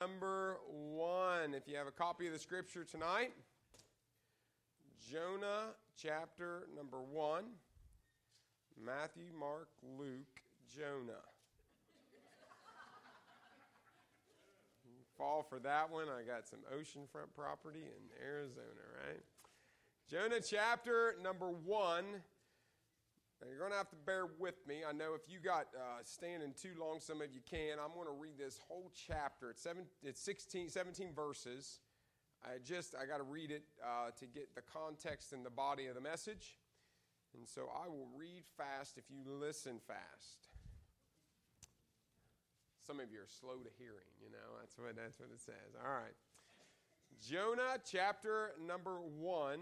number 1. If you have a copy of the scripture tonight, Jonah chapter number 1. Matthew, Mark, Luke, Jonah. Fall for that one. I got some oceanfront property in Arizona, right? Jonah chapter number 1. Now you're going to have to bear with me. I know if you got standing too long, some of you can. I'm going to read this whole chapter. It's 17 verses. I got to read it to get the context and the body of the message. And so I will read fast if you listen fast. Some of you are slow to hearing, That's what it says. All right. Jonah chapter number 1.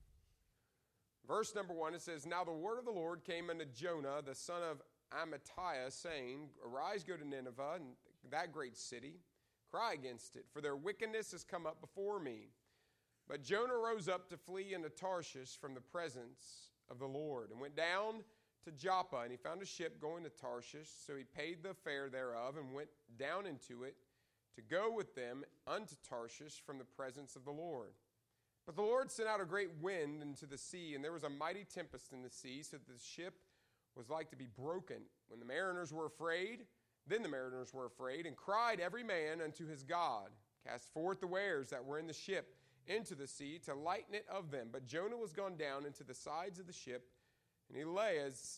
Verse number 1, it says, Now the word of the Lord came unto Jonah, the son of Amittai, saying, Arise, go to Nineveh, and that great city. Cry against it, for their wickedness has come up before me. But Jonah rose up to flee into Tarshish from the presence of the Lord, and went down to Joppa, and he found a ship going to Tarshish. So he paid the fare thereof, and went down into it to go with them unto Tarshish from the presence of the Lord. But the Lord sent out a great wind into the sea, and there was a mighty tempest in the sea, so that the ship was like to be broken. When the mariners were afraid, then the mariners were afraid, and cried every man unto his God, cast forth the wares that were in the ship into the sea, to lighten it of them. But Jonah was gone down into the sides of the ship, and he lay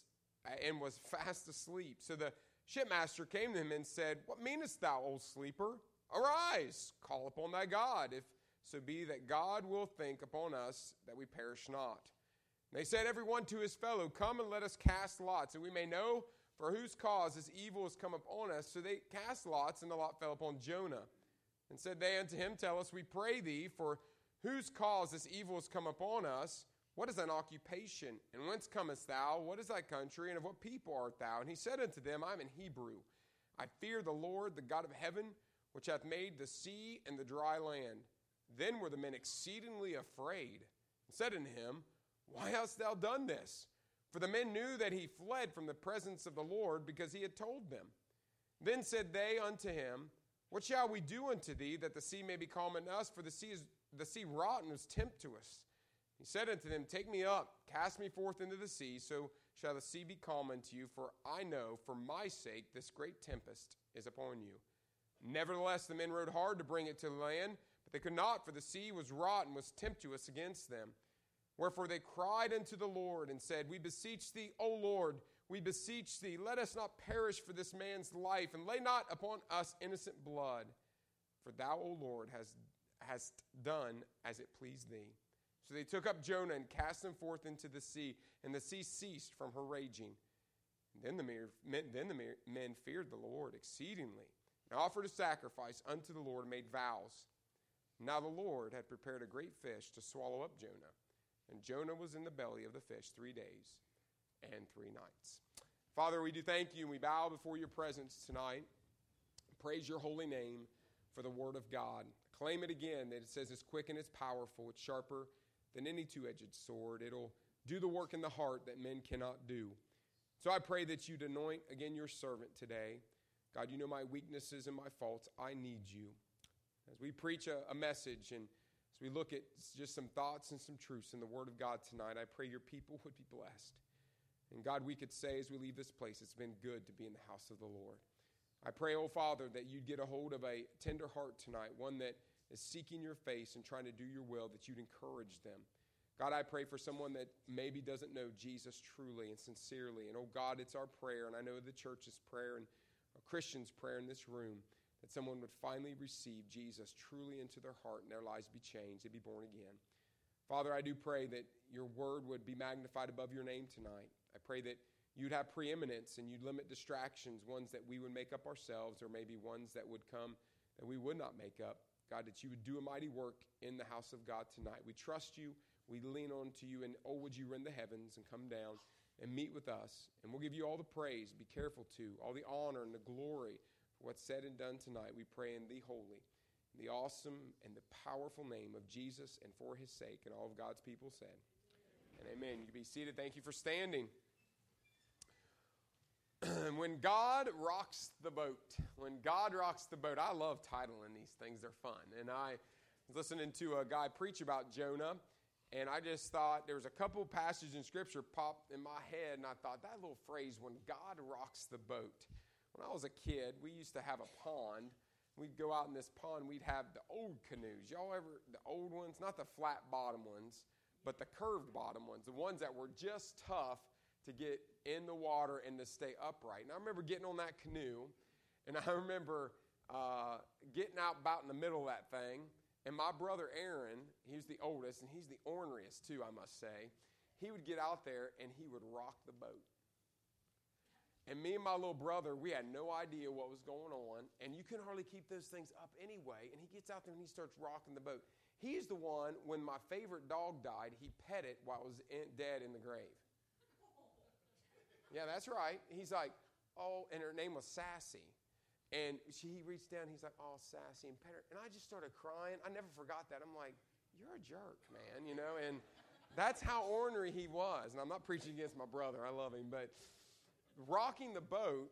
and was fast asleep. So the shipmaster came to him and said, What meanest thou, O sleeper? Arise, call upon thy God, if so be that God will think upon us that we perish not. And they said, every one to his fellow, Come and let us cast lots, and we may know for whose cause this evil has come upon us. So they cast lots, and the lot fell upon Jonah. And said they unto him, Tell us, we pray thee, for whose cause this evil has come upon us? What is thine occupation? And whence comest thou? What is thy country? And of what people art thou? And he said unto them, I am an Hebrew. I fear the Lord, the God of heaven, which hath made the sea and the dry land. Then were the men exceedingly afraid, and said unto him, Why hast thou done this? For the men knew that he fled from the presence of the Lord, because he had told them. Then said they unto him, What shall we do unto thee, that the sea may be calm in us? For the sea rotten is tempt to us. He said unto them, Take me up, cast me forth into the sea, so shall the sea be calm unto you. For I know, for my sake, this great tempest is upon you. Nevertheless, the men rowed hard to bring it to land, but they could not, for the sea was wrought and was tempestuous against them. Wherefore they cried unto the Lord and said, We beseech thee, O Lord, we beseech thee, let us not perish for this man's life, and lay not upon us innocent blood. For thou, O Lord, hast done as it pleased thee. So they took up Jonah and cast him forth into the sea, and the sea ceased from her raging. And then the men feared the Lord exceedingly, and offered a sacrifice unto the Lord, and made vows. Now the Lord had prepared a great fish to swallow up Jonah. And Jonah was in the belly of the fish 3 days and 3 nights. Father, we do thank you, and we bow before your presence tonight. Praise your holy name for the word of God. Claim it again, that it says it's quick and it's powerful. It's sharper than any two-edged sword. It'll do the work in the heart that men cannot do. So I pray that you'd anoint again your servant today. God, you know my weaknesses and my faults. I need you. As we preach a message, and as we look at just some thoughts and some truths in the Word of God tonight, I pray your people would be blessed. And God, we could say as we leave this place, it's been good to be in the house of the Lord. I pray, oh Father, that you'd get a hold of a tender heart tonight, one that is seeking your face and trying to do your will, that you'd encourage them. God, I pray for someone that maybe doesn't know Jesus truly and sincerely. And oh God, it's our prayer, and I know the church's prayer and a Christian's prayer in this room, that someone would finally receive Jesus truly into their heart and their lives be changed, they'd be born again. Father, I do pray that your word would be magnified above your name tonight. I pray that you'd have preeminence and you'd limit distractions, ones that we would make up ourselves, or maybe ones that would come that we would not make up. God, that you would do a mighty work in the house of God tonight. We trust you. We lean on to you. And oh, would you rend the heavens and come down and meet with us. And we'll give you all the praise. Be careful to. All the honor and the glory for what's said and done tonight. We pray in the holy, the awesome, and the powerful name of Jesus, and for his sake. And all of God's people said. And amen. You can be seated. Thank you for standing. When God rocks the boat. When God rocks the boat. I love titling these things. They're fun. And I was listening to a guy preach about Jonah, and I just thought there was a couple passages in Scripture popped in my head, and I thought that little phrase, when God rocks the boat. When I was a kid, we used to have a pond. We'd go out in this pond. We'd have the old canoes. Y'all ever, the old ones, not the flat bottom ones, but the curved bottom ones, the ones that were just tough to get in the water and to stay upright. And I remember getting on that canoe, and I remember getting out about in the middle of that thing, and my brother Aaron, he's the oldest, and he's the orneriest too, I must say, he would get out there and he would rock the boat. And me and my little brother, we had no idea what was going on, and you couldn't hardly keep those things up anyway, and he gets out there and he starts rocking the boat. He's the one, when my favorite dog died, he pet it while it was dead in the grave. Yeah, that's right. He's like, oh, and her name was Sassy. And he reached down, he's like, oh, Sassy, and pet her. And I just started crying. I never forgot that. I'm like, you're a jerk, man, you know. And that's how ornery he was. And I'm not preaching against my brother. I love him. But rocking the boat,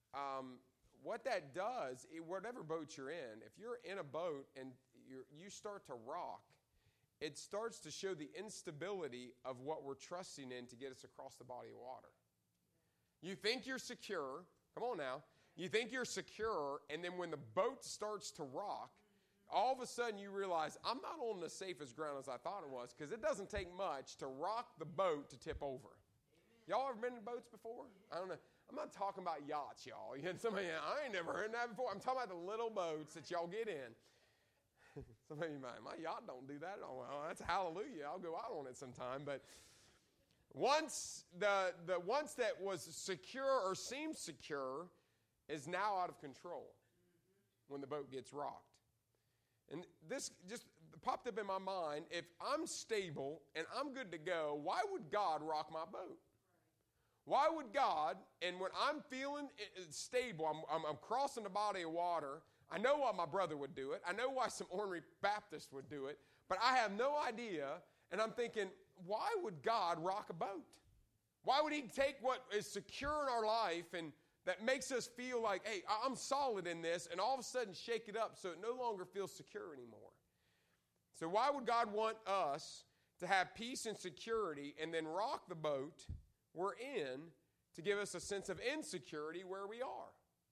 what that does, whatever boat you're in, if you're in a boat and you start to rock, it starts to show the instability of what we're trusting in to get us across the body of water. You think you're secure. Come on now. You think you're secure, and then when the boat starts to rock, all of a sudden you realize, I'm not on the safest ground as I thought it was, because it doesn't take much to rock the boat to tip over. Y'all ever been in boats before? I don't know. I'm not talking about yachts, y'all. Somebody, I ain't never heard that before. I'm talking about the little boats that y'all get in. Somebody might, my yacht don't do that at all. Well, that's hallelujah. I'll go out on it sometime. But once once that was secure or seemed secure is now out of control when the boat gets rocked. And this just popped up in my mind. If I'm stable and I'm good to go, why would God rock my boat? Why would God, and when I'm feeling stable, I'm crossing the body of water, I know why my brother would do it. I know why some ornery Baptists would do it, but I have no idea, and I'm thinking, why would God rock a boat? Why would he take what is secure in our life and that makes us feel like, hey, I'm solid in this, and all of a sudden shake it up so it no longer feels secure anymore? So why would God want us to have peace and security and then rock the boat we're in to give us a sense of insecurity where we are?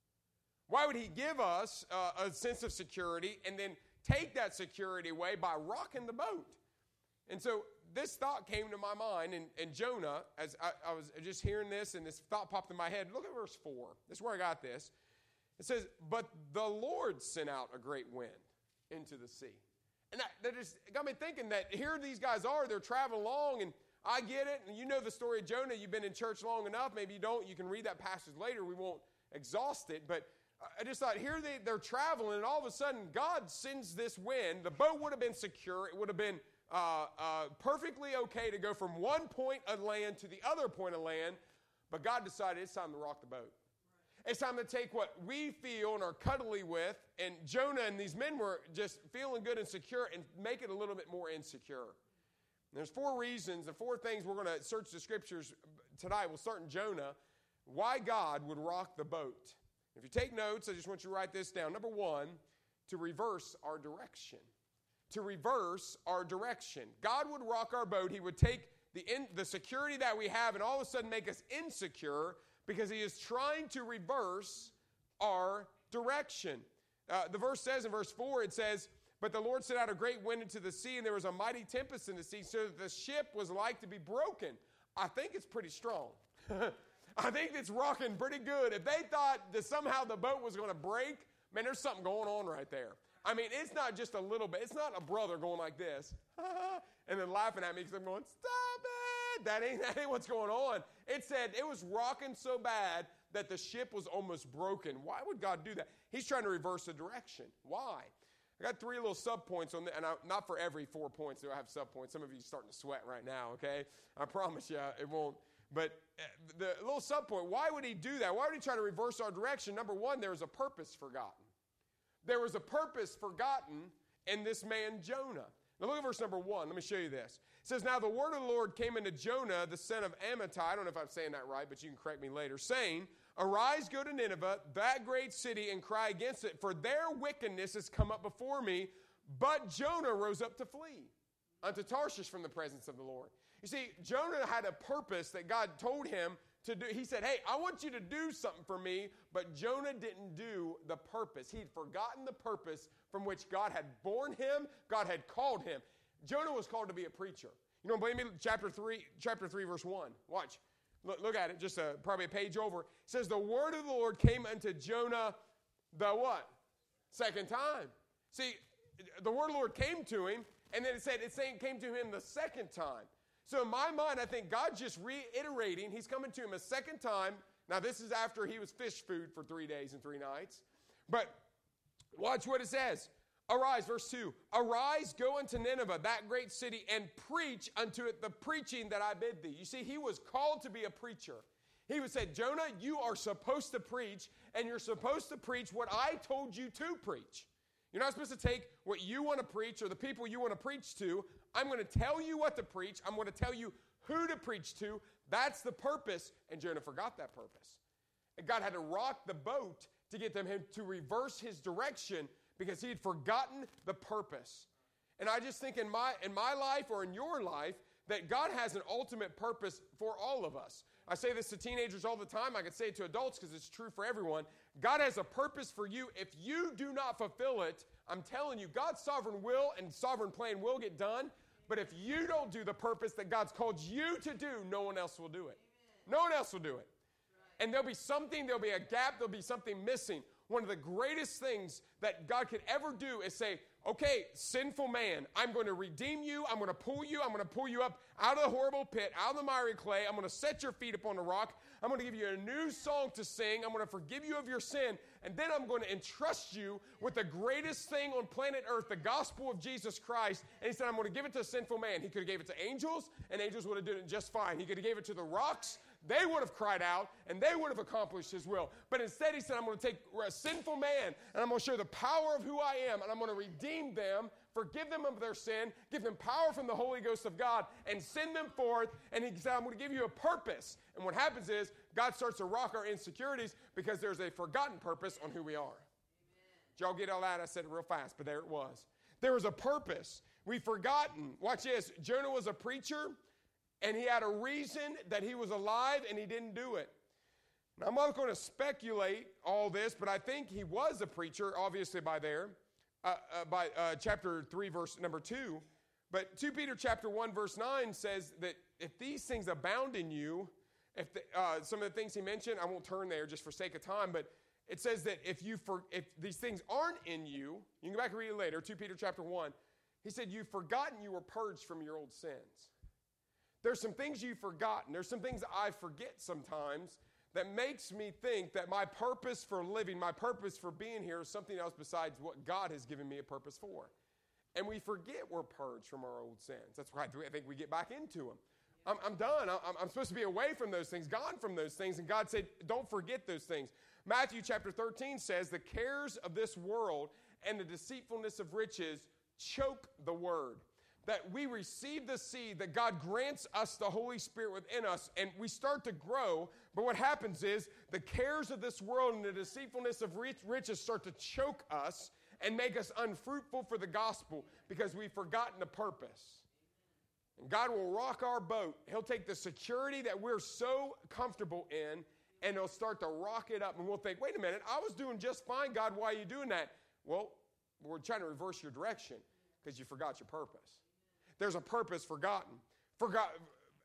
Why would he give us a sense of security and then take that security away by rocking the boat? And so this thought came to my mind, and Jonah, as I was just hearing this, and this thought popped in my head. Look at verse 4. This is where I got this. It says, but the Lord sent out a great wind into the sea. And that just got me thinking that here these guys are, they're traveling along, and I get it, and you know the story of Jonah. You've been in church long enough. Maybe you don't. You can read that passage later. We won't exhaust it, but I just thought, here they're traveling, and all of a sudden, God sends this wind. The boat would have been secure. It would have been perfectly okay to go from one point of land to the other point of land, but God decided it's time to rock the boat. Right. It's time to take what we feel and are cuddly with, and Jonah and these men were just feeling good and secure, and make it a little bit more insecure. And there's 4 reasons, the 4 things we're going to search the scriptures tonight. We'll start in Jonah, why God would rock the boat. If you take notes, I just want you to write this down. Number 1, to reverse our direction. To reverse our direction. God would rock our boat. He would take the security that we have and all of a sudden make us insecure because he is trying to reverse our direction. The verse says in verse 4, it says, but the Lord sent out a great wind into the sea, and there was a mighty tempest in the sea, so that the ship was like to be broken. I think it's pretty strong. I think it's rocking pretty good. If they thought that somehow the boat was going to break, man, there's something going on right there. I mean, it's not just a little bit. It's not a brother going like this and then laughing at me because I'm going, stop it. That ain't what's going on. It said it was rocking so bad that the ship was almost broken. Why would God do that? He's trying to reverse the direction. Why? I got 3 little sub-points on that, and not for every 4 points do I have sub-points. Some of you are starting to sweat right now, okay? I promise you it won't. But the little sub-point, why would he do that? Why would he try to reverse our direction? Number 1, there was a purpose forgotten. There was a purpose forgotten in this man Jonah. Now look at verse number 1. Let me show you this. It says, now the word of the Lord came into Jonah, the son of Amittai. I don't know if I'm saying that right, but you can correct me later. Saying, Arise, go to Nineveh, that great city, and cry against it, for their wickedness has come up before me. But Jonah rose up to flee unto Tarshish from the presence of the Lord. You see, Jonah had a purpose that God told him to do. He said, hey, I want you to do something for me, but Jonah didn't do the purpose. He'd forgotten the purpose from which God had born him, God had called him. Jonah was called to be a preacher. You don't believe me? Chapter 3, verse 1. Watch. Look at it, just probably a page over. It says, the word of the Lord came unto Jonah the what? Second time. See, the word of the Lord came to him, and then it came to him the second time. So in my mind, I think God's just reiterating. He's coming to him a second time. Now, this is after he was fish food for 3 days and 3 nights. But watch what it says. Arise, verse 2. Arise, go unto Nineveh, that great city, and preach unto it the preaching that I bid thee. You see, he was called to be a preacher. He would say, Jonah, you are supposed to preach, and you're supposed to preach what I told you to preach. You're not supposed to take what you want to preach or the people you want to preach to. I'm going to tell you what to preach. I'm going to tell you who to preach to. That's the purpose. And Jonah forgot that purpose. And God had to rock the boat to get him to reverse his direction because he had forgotten the purpose. And I just think in my life or in your life that God has an ultimate purpose for all of us. I say this to teenagers all the time. I could say it to adults because it's true for everyone. God has a purpose for you. If you do not fulfill it, I'm telling you, God's sovereign will and sovereign plan will get done. But if you don't do the purpose that God's called you to do, no one else will do it. No one else will do it. And there'll be a gap, there'll be something missing. One of the greatest things that God could ever do is say, okay, sinful man, I'm going to redeem you. I'm going to pull you up out of the horrible pit, out of the miry clay. I'm going to set your feet upon the rock. I'm going to give you a new song to sing. I'm going to forgive you of your sin. And then I'm going to entrust you with the greatest thing on planet earth, the gospel of Jesus Christ. And he said, I'm going to give it to a sinful man. He could have gave it to angels, and angels would have done it just fine. He could have gave it to the rocks. They would have cried out, and they would have accomplished his will. But instead, he said, I'm going to take a sinful man, and I'm going to show the power of who I am, and I'm going to redeem them, forgive them of their sin, give them power from the Holy Ghost of God, and send them forth. And he said, I'm going to give you a purpose. And what happens is, God starts to rock our insecurities because there's a forgotten purpose on who we are. Amen. Did y'all get all that? I said it real fast, but there it was. There was a purpose. We've forgotten. Watch this. Jonah was a preacher. And he had a reason that he was alive, and he didn't do it. Now, I'm not going to speculate all this, but I think he was a preacher, obviously by chapter 3, verse number 2. But 2 Peter chapter 1, verse 9 says that if these things abound in you, some of the things he mentioned, I won't turn there just for sake of time, but it says that if these things aren't in you, you can go back and read it later, 2 Peter chapter 1. He said, you've forgotten you were purged from your old sins. There's some things you've forgotten. There's some things I forget sometimes that makes me think that my purpose for living, my purpose for being here is something else besides what God has given me a purpose for. And we forget we're purged from our old sins. That's why I think we get back into them. I'm done. I'm supposed to be away from those things, gone from those things. And God said, don't forget those things. Matthew chapter 13 says, the cares of this world and the deceitfulness of riches choke the word. That we receive the seed, that God grants us the Holy Spirit within us, and we start to grow. But what happens is the cares of this world and the deceitfulness of riches start to choke us and make us unfruitful for the gospel because we've forgotten the purpose. And God will rock our boat. He'll take the security that we're so comfortable in, and he'll start to rock it up. And we'll think, wait a minute, I was doing just fine, God. Why are you doing that? Well, we're trying to reverse your direction because you forgot your purpose. There's a purpose forgotten. Forgot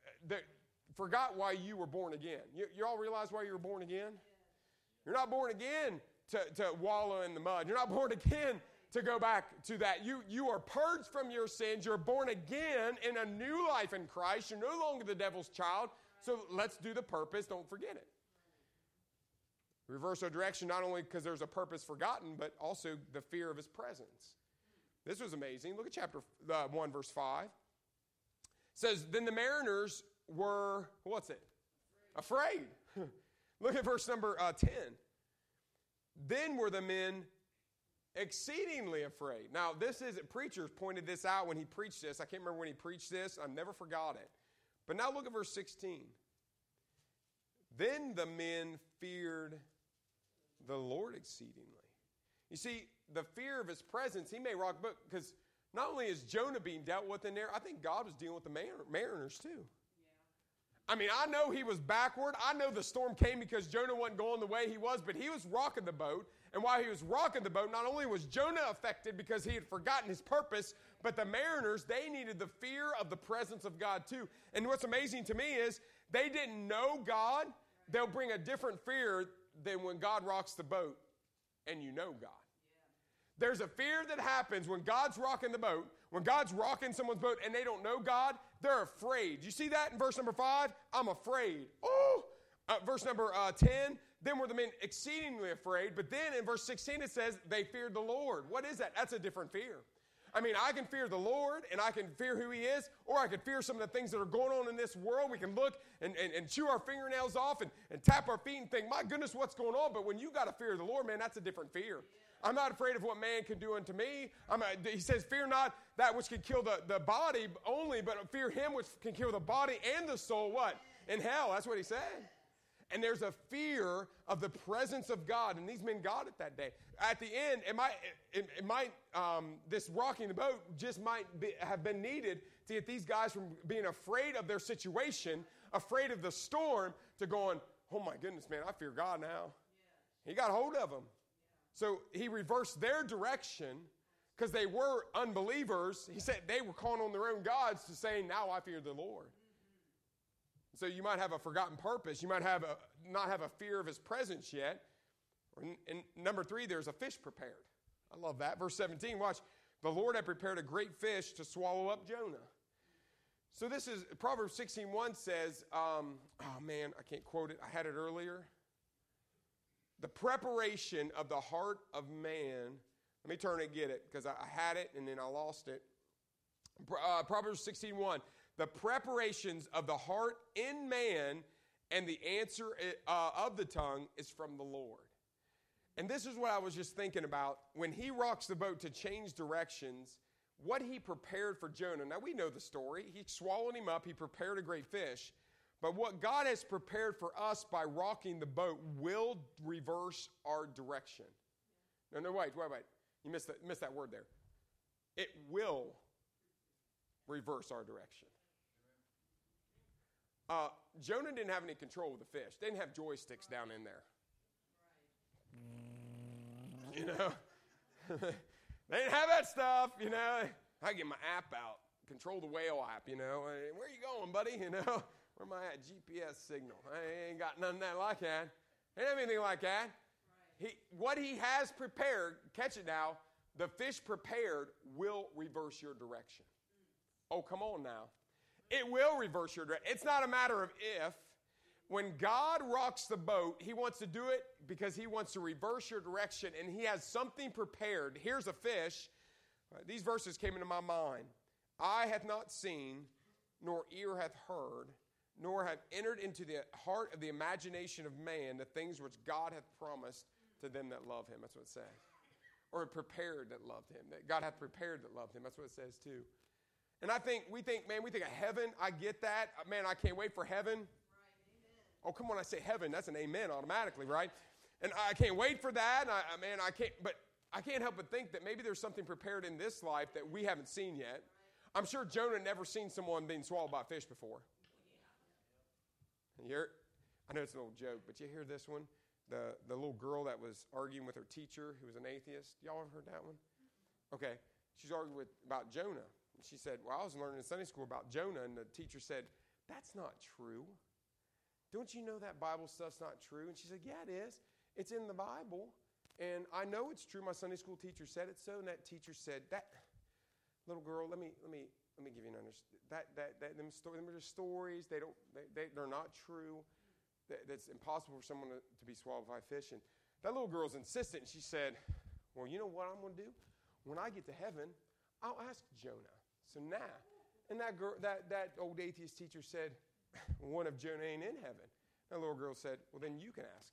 why you were born again. You all realize why you were born again? You're not born again to wallow in the mud. You're not born again to go back to that. You are purged from your sins. You're born again in a new life in Christ. You're no longer the devil's child. So let's do the purpose. Don't forget it. Reverse our direction not only because there's a purpose forgotten, but also the fear of his presence. This was amazing. Look at chapter 1, verse 5. It says, then the mariners were, what's it? Afraid. Look at verse number 10. Then were the men exceedingly afraid. Now, preachers pointed this out when he preached this. I can't remember when he preached this. I never forgot it. But now look at verse 16. Then the men feared the Lord exceedingly. You see, the fear of his presence, he may rock the boat, because not only is Jonah being dealt with in there, I think God was dealing with the mariners too. I mean, I know he was backward. I know the storm came because Jonah wasn't going the way he was, but he was rocking the boat. And while he was rocking the boat, not only was Jonah affected because he had forgotten his purpose, but the mariners, they needed the fear of the presence of God too. And what's amazing to me is they didn't know God. They'll bring a different fear than when God rocks the boat and you know God. There's a fear that happens when God's rocking the boat, when God's rocking someone's boat and they don't know God, they're afraid. You see that in verse number 5? I'm afraid. Oh! Verse number 10, then were the men exceedingly afraid. But then in verse 16 it says they feared the Lord. What is that? That's a different fear. I mean, I can fear the Lord and I can fear who he is, or I can fear some of the things that are going on in this world. We can look and chew our fingernails off and tap our feet and think, my goodness, what's going on? But when you got to fear the Lord, man, that's a different fear. I'm not afraid of what man can do unto me. He says, fear not that which can kill the body only, but fear him which can kill the body and the soul, what? In hell. That's what he said. And there's a fear of the presence of God, and these men got it that day. At the end, this rocking the boat just might have been needed to get these guys from being afraid of their situation, afraid of the storm, to going, oh my goodness, man, I fear God now. He got a hold of them. So he reversed their direction because they were unbelievers. He said they were calling on their own gods to saying, now I fear the Lord. So you might have a forgotten purpose. You might not have a fear of his presence yet. And number 3, there's a fish prepared. I love that. Verse 17, watch. The Lord had prepared a great fish to swallow up Jonah. So this is, Proverbs 16:1 says, oh man, I can't quote it. I had it earlier. The preparation of the heart of man. Let me turn and get it because I had it and then I lost it. Proverbs 16:1. The preparations of the heart in man and the answer of the tongue is from the Lord. And this is what I was just thinking about. When he rocks the boat to change directions, what he prepared for Jonah. Now, we know the story. He swallowed him up. He prepared a great fish. But what God has prepared for us by rocking the boat will reverse our direction. No, wait. You missed that word there. It will reverse our direction. Jonah didn't have any control of the fish. They didn't have joysticks down in there. You know? They didn't have that stuff, you know. I get my app out. Control the whale app, you know. Where you going, buddy? You know? Where am I at? GPS signal. I ain't got none of that like that. I ain't have anything like that. What he has prepared, catch it now, the fish prepared will reverse your direction. Oh, come on now. It will reverse your direction. It's not a matter of if. When God rocks the boat, he wants to do it because he wants to reverse your direction, and he has something prepared. Here's a fish. These verses came into my mind. Eye hath not seen, nor ear hath heard, nor have entered into the heart of the imagination of man the things which God hath promised to them that love him. That's what it says. Or prepared that loved him. That God hath prepared that loved him. That's what it says too. And we think of heaven. I get that. Man, I can't wait for heaven. Right, oh, come on, I say heaven. That's an amen automatically, right? And I can't wait for that. But I can't help but think that maybe there's something prepared in this life that we haven't seen yet. I'm sure Jonah never seen someone being swallowed by a fish before. And I know it's an old joke, but you hear this one? The little girl that was arguing with her teacher who was an atheist. Y'all ever heard that one? Okay. She's arguing about Jonah. She said, well, I was learning in Sunday school about Jonah, and the teacher said, that's not true. Don't you know that Bible stuff's not true? And she said, yeah, it is. It's in the Bible, and I know it's true. My Sunday school teacher said it so, and that teacher said, that little girl, let me give you an understanding. Them are just stories. They're not true. That's impossible for someone to be swallowed by a fish. And that little girl's insistent. She said, well, you know what I'm going to do? When I get to heaven, I'll ask Jonah. So now, and that old atheist teacher said, one of Jonah ain't in heaven. That little girl said, well, then you can ask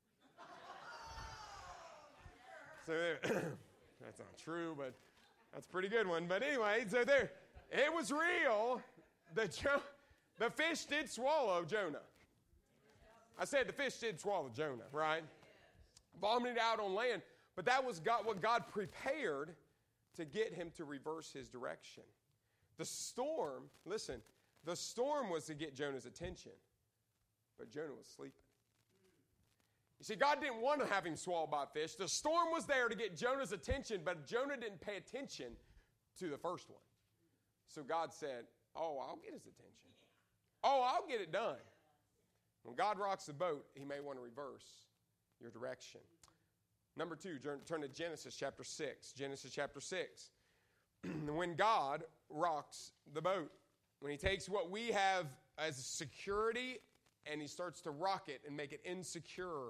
him. So that's not true, but that's a pretty good one. But anyway, so there, it was real. The fish did swallow Jonah. I said the fish did swallow Jonah, right? Vomited out on land. But that was what God prepared to get him to reverse his direction. The storm, listen, the storm was to get Jonah's attention. But Jonah was sleeping. You see, God didn't want to have him swallowed by a fish. The storm was there to get Jonah's attention, but Jonah didn't pay attention to the first one. So God said, oh, I'll get his attention. Oh, I'll get it done. When God rocks the boat, he may want to reverse your direction. Number 2, turn to Genesis chapter 6. Genesis chapter 6. When God rocks the boat, when he takes what we have as security and he starts to rock it and make it insecure.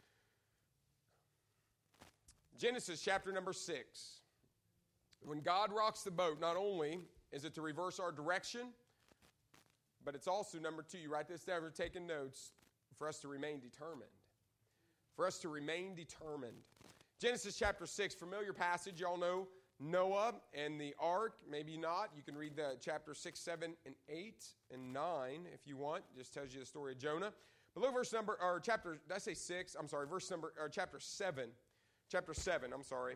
Genesis chapter number 6. When God rocks the boat, not only is it to reverse our direction, but it's also, number 2, you write this down if you're taking notes, for us to remain determined. For us to remain determined. Genesis chapter 6, familiar passage. Y'all know Noah and the ark. Maybe not. You can read the chapter 6, 7, and 8, and 9 if you want. Just tells you the story of Jonah. But look verse number, or chapter, did I say 6? I'm sorry, verse number, or chapter 7. Chapter 7, I'm sorry.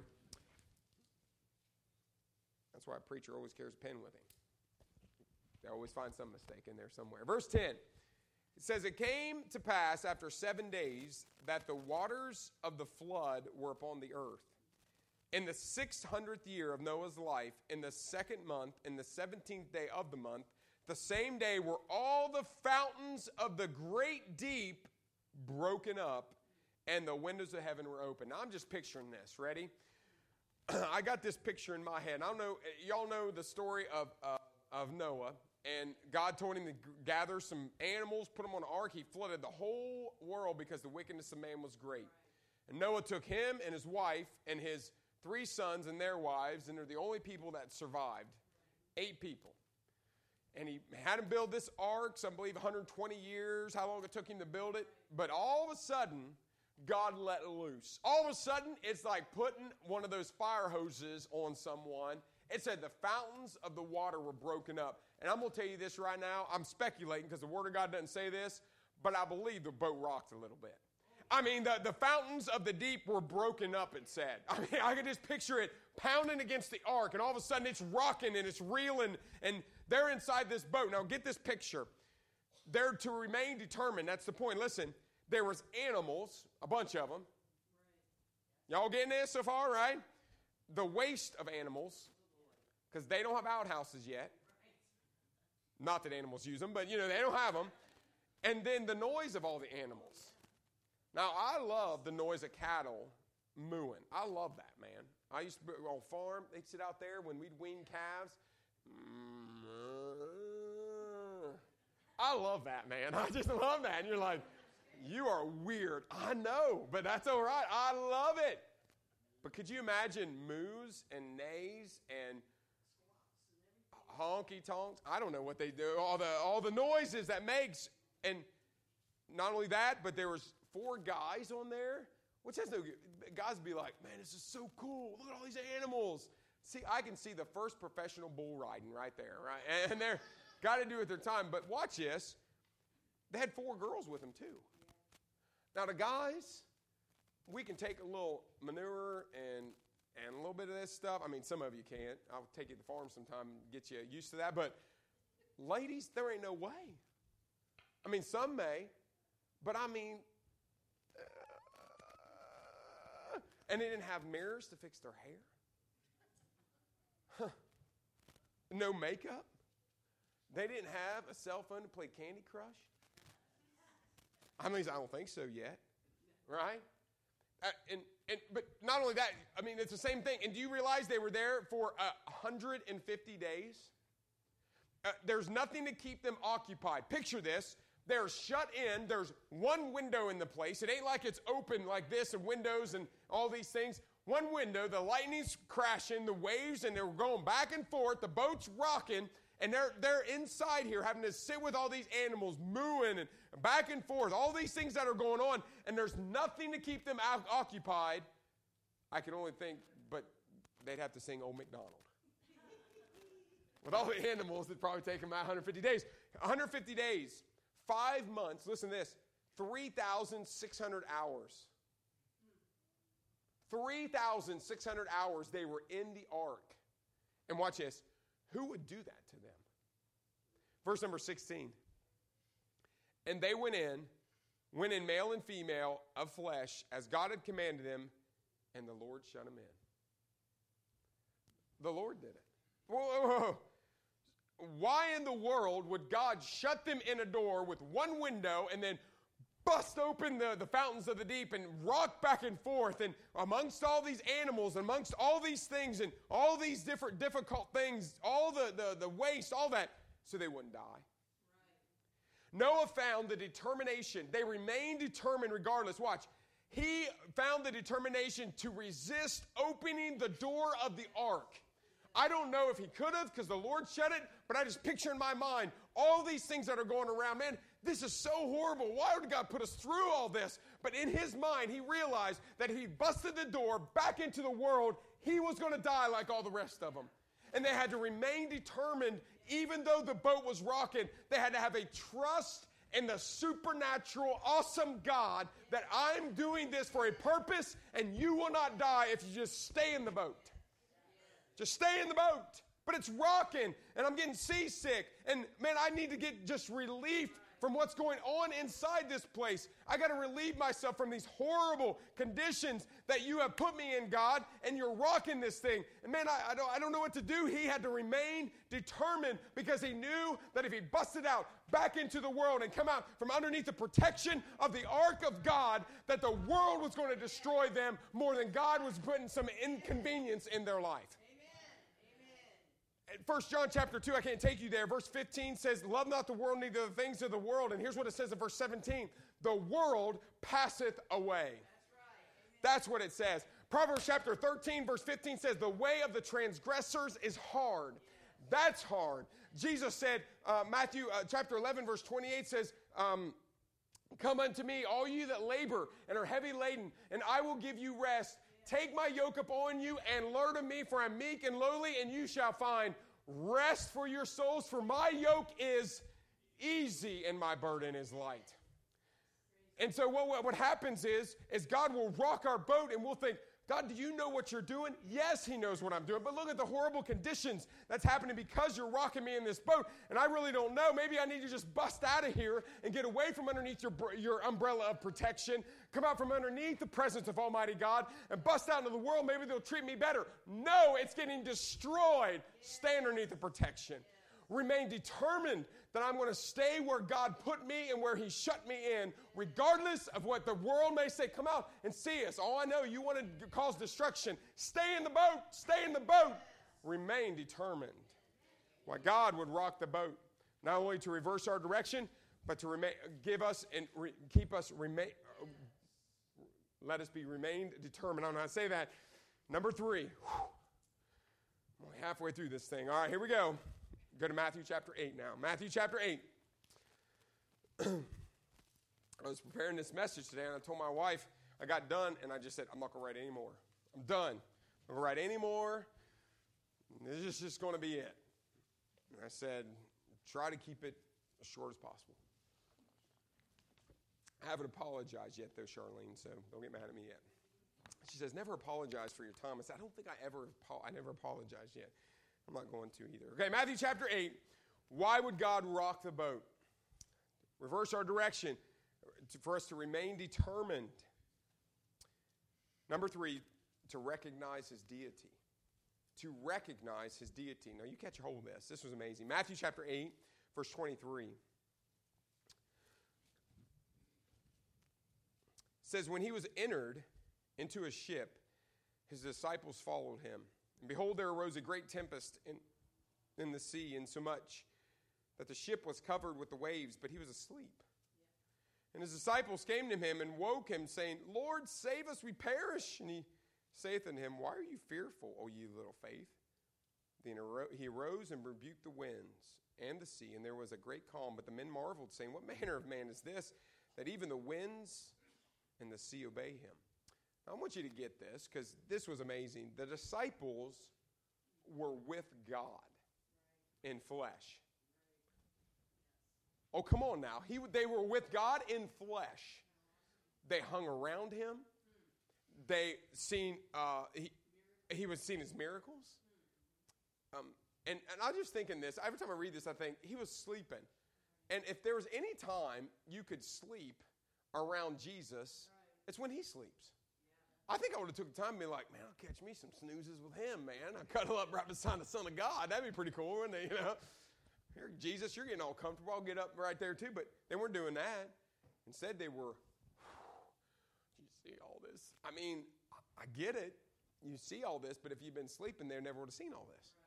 That's why a preacher always carries a pen with him. They always find some mistake in there somewhere. Verse 10. It says, it came to pass after 7 days that the waters of the flood were upon the earth. In the 600th year of Noah's life, in the 2nd month, in the 17th day of the month, the same day were all the fountains of the great deep broken up, and the windows of heaven were open. Now, I'm just picturing this. Ready? I got this picture in my head. I don't know, y'all know the story of Noah. And God told him to gather some animals, put them on an ark. He flooded the whole world because the wickedness of man was great. And Noah took him and his wife and his 3 sons and their wives, and they're the only people that survived. 8 people. And he had him build this ark, some believe 120 years, how long it took him to build it. But all of a sudden, God let loose. All of a sudden, it's like putting one of those fire hoses on someone. It said the fountains of the water were broken up. And I'm going to tell you this right now. I'm speculating because the Word of God doesn't say this, but I believe the boat rocked a little bit. I mean, the fountains of the deep were broken up, it said. I mean, I can just picture it pounding against the ark, and all of a sudden it's rocking and it's reeling, and they're inside this boat. Now, get this picture. They're to remain determined. That's the point. Listen, there was animals, a bunch of them. Y'all getting this so far, right? The waste of animals, because they don't have outhouses yet. Not that animals use them, but, they don't have them. And then the noise of all the animals. Now, I love the noise of cattle mooing. I love that, man. I used to be on a farm. They'd sit out there when we'd wean calves. I love that, man. I just love that. And you're like, you are weird. I know, but that's all right. I love it. But could you imagine moos and neighs and honky tonks? I don't know what they do. All the noises that makes. And not only that, but there was 4 guys on there, which has no good. Guys would be like, man, this is so cool. Look at all these animals. See, I can see the first professional bull riding right there, right? And they're got to do it their time. But watch this. They had 4 girls with them too. Now the guys, we can take a little manure and a little bit of this stuff. I mean, some of you can't. I'll take you to the farm sometime and get you used to that. But ladies, there ain't no way. I mean, some may, but I mean, and they didn't have mirrors to fix their hair. Huh. No makeup. They didn't have a cell phone to play Candy Crush. I mean, I don't think so yet, right? But not only that, I mean, it's the same thing. And do you realize they were there for 150 days? There's nothing to keep them occupied. Picture this. They're shut in. There's one window in the place. It ain't like it's open like this and windows and all these things. One window, the lightning's crashing, the waves, and they're going back and forth. The boat's rocking, and they're inside here having to sit with all these animals mooing and back and forth, all these things that are going on, and there's nothing to keep them occupied. I can only think, but they'd have to sing Old MacDonald. With all the animals, it'd probably take them about 150 days. 150 days, 5 months, listen to this, 3,600 hours. 3,600 hours they were in the ark. And watch this. Who would do that to them? Verse number 16. And they went in male and female of flesh, as God had commanded them, and the Lord shut them in. The Lord did it. Whoa, whoa, whoa. Why in the world would God shut them in a door with one window and then bust open the fountains of the deep and rock back and forth, and amongst all these animals, amongst all these things and all these different difficult things, all the waste, all that, so they wouldn't die? Right. Noah found the determination. They remained determined regardless. Watch. He found the determination to resist opening the door of the ark. I don't know if he could have because the Lord shut it, but I just picture in my mind all these things that are going around. Man, this is so horrible. Why would God put us through all this? But in his mind, he realized that he busted the door back into the world. He was going to die like all the rest of them. And they had to remain determined, even though the boat was rocking. They had to have a trust in the supernatural, awesome God that I'm doing this for a purpose, and you will not die if you just stay in the boat. Just stay in the boat. But it's rocking, and I'm getting seasick. And, man, I need to get just relief from what's going on inside this place. I got to relieve myself from these horrible conditions that you have put me in, God, and you're rocking this thing. And, man, I don't know what to do. He had to remain determined because he knew that if he busted out back into the world and come out from underneath the protection of the ark of God, that the world was going to destroy them more than God was putting some inconvenience in their life. 1 John chapter 2, I can't take you there. Verse 15 says, love not the world, neither the things of the world. And here's what it says in verse 17. The world passeth away. That's what it says. Proverbs chapter 13, verse 15 says, the way of the transgressors is hard. That's hard. Jesus said, Matthew chapter 11, verse 28 says, come unto me, all you that labor and are heavy laden, and I will give you rest. Take my yoke upon you and learn of me, for I'm meek and lowly, and you shall find rest for your souls. For my yoke is easy and my burden is light. And so what happens is God will rock our boat and we'll think, God, do you know what you're doing? Yes, he knows what I'm doing. But look at the horrible conditions that's happening because you're rocking me in this boat. And I really don't know. Maybe I need to just bust out of here and get away from underneath your umbrella of protection. Come out from underneath the presence of Almighty God and bust out into the world. Maybe they'll treat me better. No, it's getting destroyed. Stay underneath the protection. Remain determined that I'm going to stay where God put me and where he shut me in, regardless of what the world may say. Come out and see us. Oh, I know you want to cause destruction. Stay in the boat. Stay in the boat. Remain determined. Why God would rock the boat, not only to reverse our direction, but to give us and keep us remain. Let us be remained determined. I don't know how to say that. Number 3. I'm only halfway through this thing. All right, here we go. Go to Matthew chapter 8 now. Matthew chapter 8. I was preparing this message today, and I told my wife, I got done, and I just said, I'm not going to write any more. I'm done. I'm going to write any more. This is just going to be it. And I said, try to keep it as short as possible. I haven't apologized yet, though, Charlene, so don't get mad at me yet. She says, never apologize for your time. I said, I don't think I never apologized yet. I'm not going to either. Okay, Matthew chapter 8. Why would God rock the boat? Reverse our direction for us to remain determined. Number 3, to recognize his deity. To recognize his deity. Now, you catch a hold of this. This was amazing. Matthew chapter 8, verse 23. Says, when he was entered into a ship, his disciples followed him. And behold, there arose a great tempest in the sea, insomuch that the ship was covered with the waves, but he was asleep. And his disciples came to him and woke him, saying, Lord, save us, we perish. And he saith unto him, why are you fearful, O ye little faith? Then he arose and rebuked the winds and the sea, and there was a great calm. But the men marveled, saying, what manner of man is this, that even the winds and the sea obey him? Now, I want you to get this, because this was amazing. The disciples were with God in flesh. Oh, come on now. They were with God in flesh. They hung around him. They seen, he was seen his miracles. And I just think in this, every time I read this, I think he was sleeping. And if there was any time you could sleep around Jesus, it's when he sleeps. I think I would have took the time to be like, man, I'll catch me some snoozes with him, man. I'll cuddle up right beside the Son of God. That'd be pretty cool, wouldn't it? You know? Here, Jesus, you're getting all comfortable. I'll get up right there too. But they weren't doing that. Instead, they were, you see all this. I mean, I get it. You see all this, but if you've been sleeping there, never would have seen all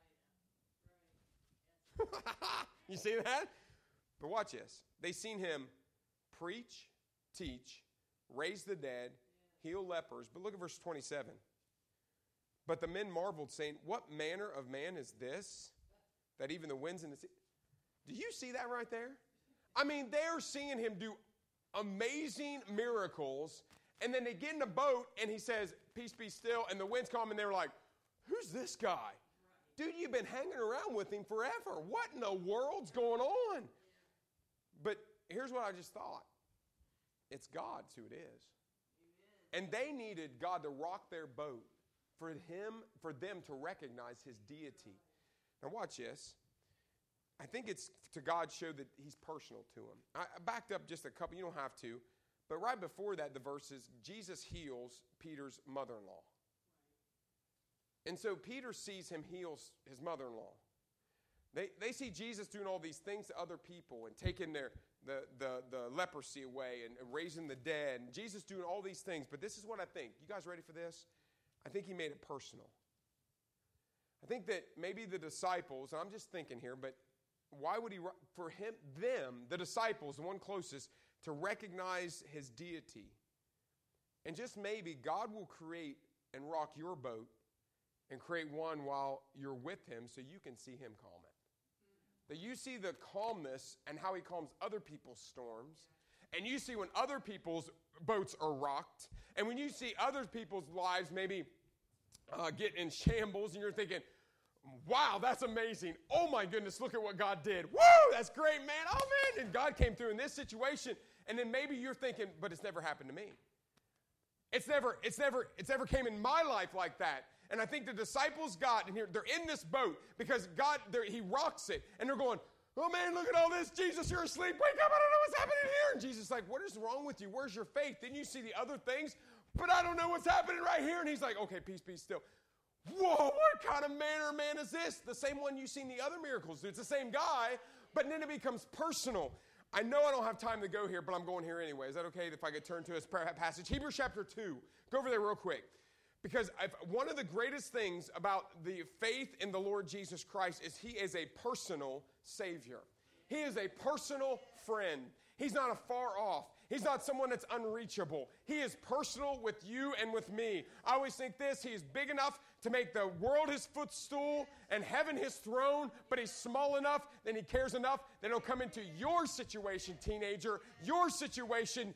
this. You see that? But watch this. They seen him preach, teach, raise the dead, heal lepers. But look at verse 27. But the men marveled, saying, what manner of man is this, that even the winds and the sea... Do you see that right there? I mean, they're seeing him do amazing miracles, and then they get in a boat, and he says, peace be still, and the winds come, and they're like, who's this guy? Dude, you've been hanging around with him forever. What in the world's going on? But here's what I just thought. It's God's who it is. And they needed God to rock their boat for them to recognize his deity. Now watch this. I think it's to God show that he's personal to him. I backed up just a couple. You don't have to. But right before that, the verse is, Jesus heals Peter's mother-in-law. And so Peter sees him heal his mother-in-law. They see Jesus doing all these things to other people and taking the leprosy away and raising the dead. And Jesus doing all these things. But this is what I think. You guys ready for this? I think he made it personal. I think that maybe the disciples, and I'm just thinking here, but why would he, for them, the disciples, the one closest, to recognize his deity. And just maybe God will create and rock your boat and create one while you're with him so you can see him calm it. That you see the calmness and how he calms other people's storms. And you see when other people's boats are rocked. And when you see other people's lives maybe get in shambles and you're thinking, wow, that's amazing. Oh my goodness, look at what God did. Woo, that's great, man. Oh man, and God came through in this situation. And then maybe you're thinking, but it's never happened to me. It's never came in my life like that. And I think the disciples got in here, they're in this boat because God, he rocks it. And they're going, oh man, look at all this. Jesus, you're asleep. Wake up, I don't know what's happening here. And Jesus is like, what is wrong with you? Where's your faith? Didn't you see the other things? But I don't know what's happening right here. And he's like, okay, peace, be still. Whoa, what kind of manner of man is this? The same one you've seen the other miracles do. It's the same guy, but then it becomes personal. I know I don't have time to go here, but I'm going here anyway. Is that okay if I could turn to this passage? Hebrews chapter 2. Go over there real quick. Because one of the greatest things about the faith in the Lord Jesus Christ is he is a personal Savior. He is a personal friend. He's not a far off. He's not someone that's unreachable. He is personal with you and with me. I always think this, he is big enough to make the world his footstool and heaven his throne, but he's small enough, then he cares enough that he'll come into your situation, teenager, your situation,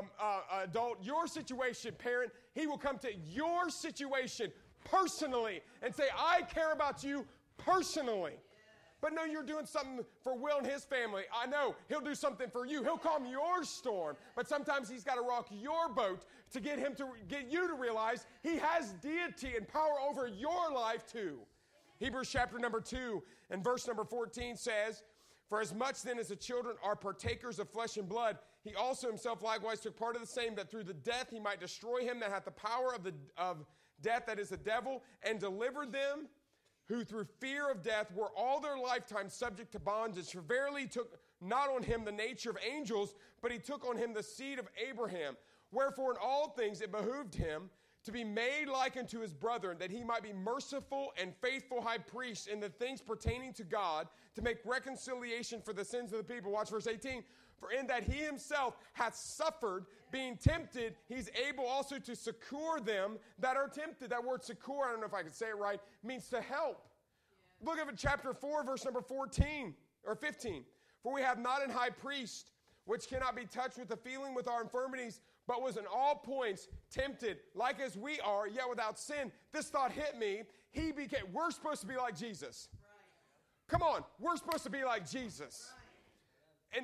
adult, your situation, parent. He will come to your situation personally and say, I care about you personally. But no, you're doing something for Will and his family. I know he'll do something for you. He'll calm your storm. But sometimes he's got to rock your boat to get you to realize he has deity and power over your life too. Hebrews chapter number 2 and verse number 14 says, for as much then as the children are partakers of flesh and blood, he also himself likewise took part of the same, that through the death he might destroy him that hath the power of death, that is the devil, and delivered them who through fear of death were all their lifetime subject to bondage. For verily he took not on him the nature of angels, but he took on him the seed of Abraham. Wherefore in all things it behooved him to be made like unto his brethren, that he might be merciful and faithful high priest in the things pertaining to God, to make reconciliation for the sins of the people. Watch verse 18. For in that he himself hath suffered, being tempted, he's able also to succor them that are tempted. That word succor, I don't know if I can say it right, means to help. Yeah. Look at chapter 4, verse number 14 or 15. For we have not an high priest, which cannot be touched with the feeling with our infirmities, but was in all points tempted, like as we are, yet without sin. This thought hit me. We're supposed to be like Jesus. Right. Come on, we're supposed to be like Jesus. Right.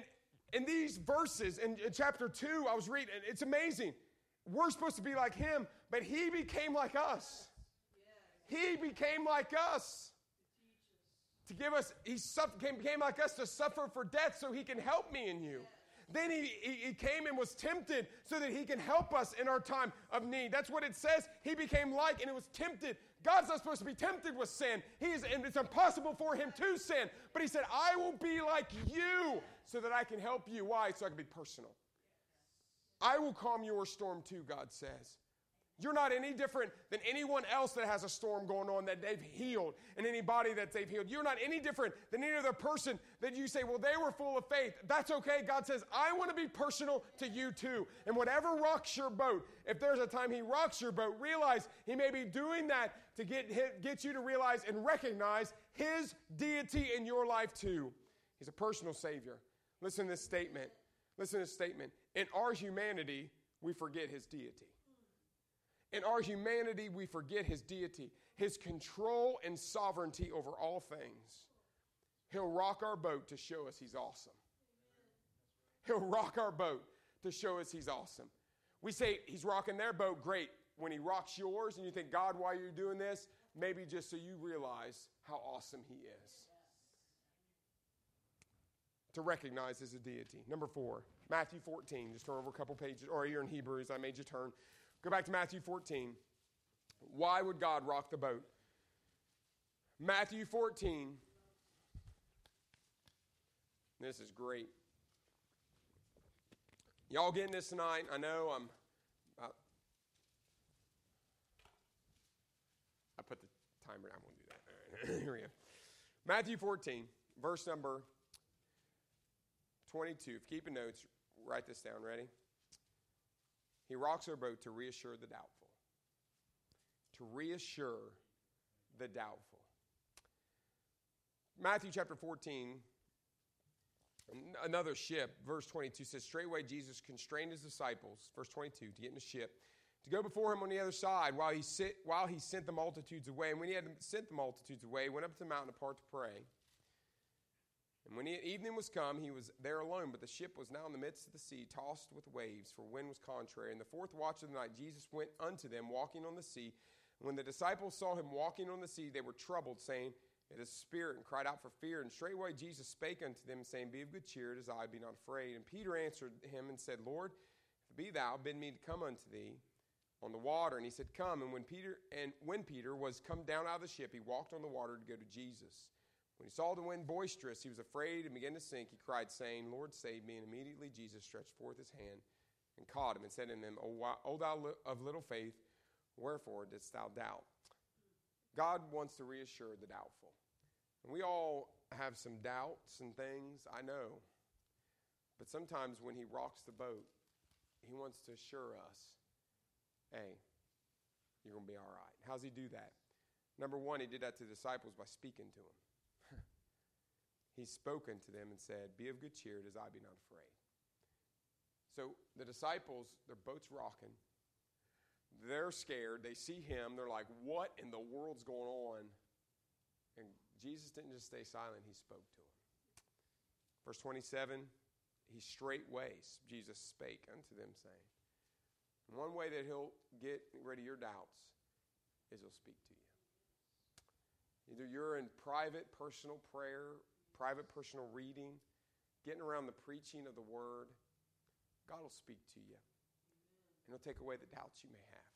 in these verses, in chapter 2, I was reading, it's amazing. We're supposed to be like him, but he became like us. He became like us. To give us, he became like us to suffer for death so he can help me and you. Then he came and was tempted so that he can help us in our time of need. That's what it says. He became like, and it was tempted. God's not supposed to be tempted with sin. And it's impossible for him to sin. But he said, I will be like you so that I can help you. Why? So I can be personal. I will calm your storm too, God says. You're not any different than anyone else that has a storm going on that they've healed, and anybody that they've healed. You're not any different than any other person that you say, well, they were full of faith. That's okay. God says, I want to be personal to you too. And whatever rocks your boat, if there's a time he rocks your boat, realize he may be doing that to get you to realize and recognize his deity in your life too. He's a personal Savior. Listen to this statement. Listen to this statement. In our humanity, we forget his deity. In our humanity, we forget his deity, his control and sovereignty over all things. He'll rock our boat to show us he's awesome. He'll rock our boat to show us he's awesome. We say he's rocking their boat, great. When he rocks yours and you think, God, why are you doing this? Maybe just so you realize how awesome he is. To recognize his deity. Number 4, Matthew 14. Just turn over a couple pages, or you're in Hebrews, I made you turn. Go back to Matthew 14. Why would God rock the boat? Matthew 14. This is great. Y'all getting this tonight? I know I put the timer down. I'm going to do that. All right. Here we go. Matthew 14, verse number 22. If you're keeping notes, write this down. Ready? He rocks our boat to reassure the doubtful. To reassure the doubtful. Matthew chapter 14, another ship, verse 22 says, straightway Jesus constrained his disciples, verse 22, to get in the ship, to go before him on the other side while he sent the multitudes away. And when he had sent the multitudes away, he went up to the mountain apart to pray. And when evening was come, he was there alone, but the ship was now in the midst of the sea, tossed with waves, for wind was contrary. In the fourth watch of the night, Jesus went unto them, walking on the sea. And when the disciples saw him walking on the sea, they were troubled, saying, it is a spirit, and cried out for fear. And straightway Jesus spake unto them, saying, be of good cheer, it is I, be not afraid. And Peter answered him and said, Lord, if it be thou, bid me to come unto thee on the water. And he said, come. And when Peter was come down out of the ship, he walked on the water to go to Jesus. When he saw the wind boisterous, he was afraid and began to sink. He cried, saying, Lord, save me. And immediately Jesus stretched forth his hand and caught him and said unto him, O thou of little faith, wherefore didst thou doubt? God wants to reassure the doubtful. And we all have some doubts and things, I know. But sometimes when he rocks the boat, he wants to assure us, hey, you're going to be all right. How's he do that? Number 1, he did that to the disciples by speaking to them. He's spoken to them and said, be of good cheer, it is I, be not afraid. So the disciples, their boat's rocking. They're scared. They see him. They're like, what in the world's going on? And Jesus didn't just stay silent. He spoke to them. Verse 27, he straightway, Jesus spake unto them, saying, one way that he'll get rid of your doubts is he'll speak to you. Either you're in private, personal prayer, private, personal reading, getting around the preaching of the word, God will speak to you. And he'll take away the doubts you may have.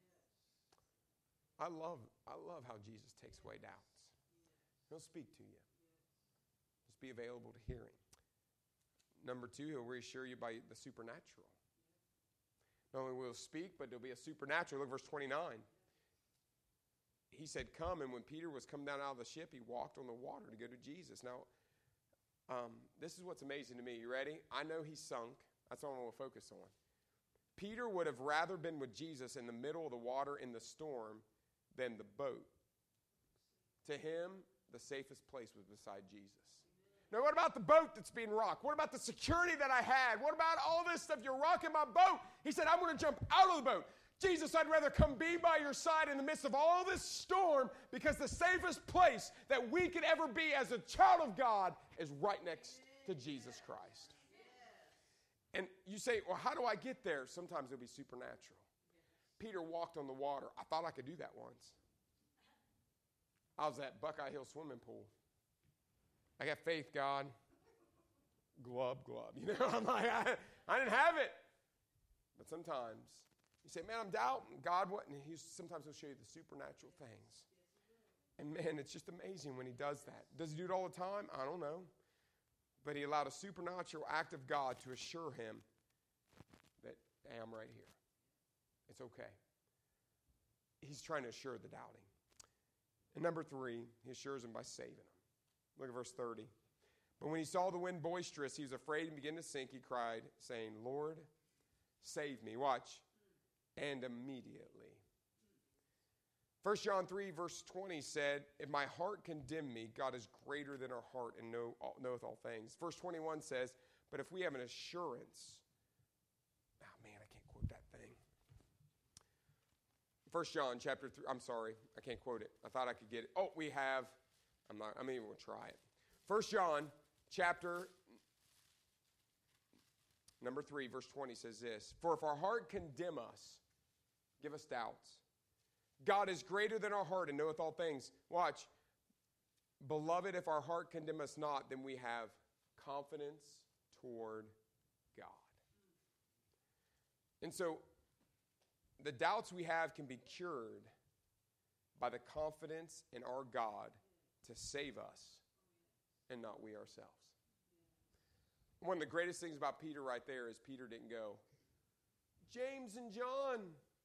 I love how Jesus takes away doubts. He'll speak to you. Just be available to hearing. Number 2, he'll reassure you by the supernatural. Not only will he speak, but there'll be a supernatural. Look, verse 29. He said, come, and when Peter was come down out of the ship, he walked on the water to go to Jesus. Now, this is what's amazing to me. You ready? I know he sunk. That's what I want to focus on. Peter would have rather been with Jesus in the middle of the water in the storm than the boat. To him, the safest place was beside Jesus. Now, what about the boat that's being rocked? What about the security that I had? What about all this stuff? You're rocking my boat. He said, I'm going to jump out of the boat. Jesus, I'd rather come be by your side in the midst of all this storm, because the safest place that we could ever be as a child of God is right next to Jesus Christ. And you say, well, how do I get there? Sometimes it'll be supernatural. Peter walked on the water. I thought I could do that once. I was at Buckeye Hill swimming pool. I got faith, God. Glub. I'm like, I didn't have it. But sometimes you say, man, I'm doubting. God, what? And sometimes he'll show you the supernatural things. And man, it's just amazing when he does that. Does he do it all the time? I don't know. But he allowed a supernatural act of God to assure him that, hey, I'm right here. It's okay. He's trying to assure the doubting. And number 3, he assures him by saving him. Look at verse 30. But when he saw the wind boisterous, he was afraid and began to sink. He cried, saying, Lord, save me. Watch. And immediately. 1 John 3, verse 20 said, if my heart condemn me, God is greater than our heart and knoweth all things. Verse 21 says, but if we have an assurance, oh man, I can't quote that thing. 1 John chapter 3, I'm sorry, I can't quote it. I thought I could get it. Oh, we have, I'm even going to try it. 1 John chapter number 3, verse 20 says this, for if our heart condemn us, give us doubts. God is greater than our heart and knoweth all things. Watch. Beloved, if our heart condemn us not, then we have confidence toward God. And so, the doubts we have can be cured by the confidence in our God to save us and not we ourselves. One of the greatest things about Peter right there is Peter didn't go, James and John,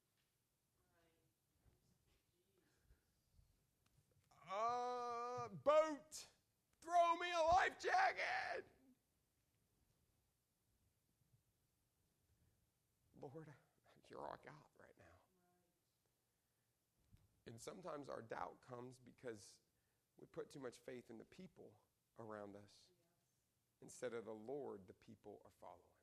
boat, throw me a life jacket. Lord, you're all I got right now. And sometimes our doubt comes because we put too much faith in the people around us instead of the Lord the people are following.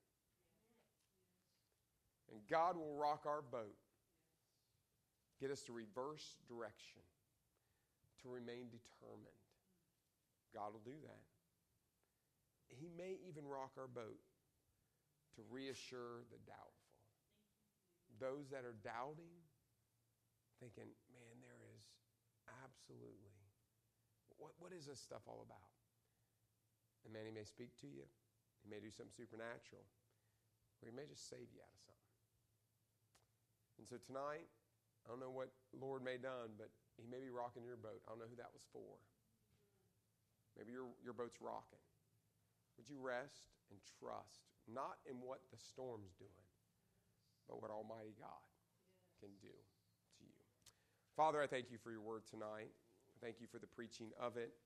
And God will rock our boat, get us to reverse direction, to remain determined. God will do that. He may even rock our boat to reassure the doubtful. Those that are doubting, thinking, man, there is absolutely, what is this stuff all about? And man, he may speak to you. He may do something supernatural. Or he may just save you out of something. And so tonight, I don't know what Lord may have done, but he may be rocking your boat. I don't know who that was for. Maybe your boat's rocking. Would you rest and trust, not in what the storm's doing, but what Almighty God can do to you. Father, I thank you for your word tonight. I thank you for the preaching of it.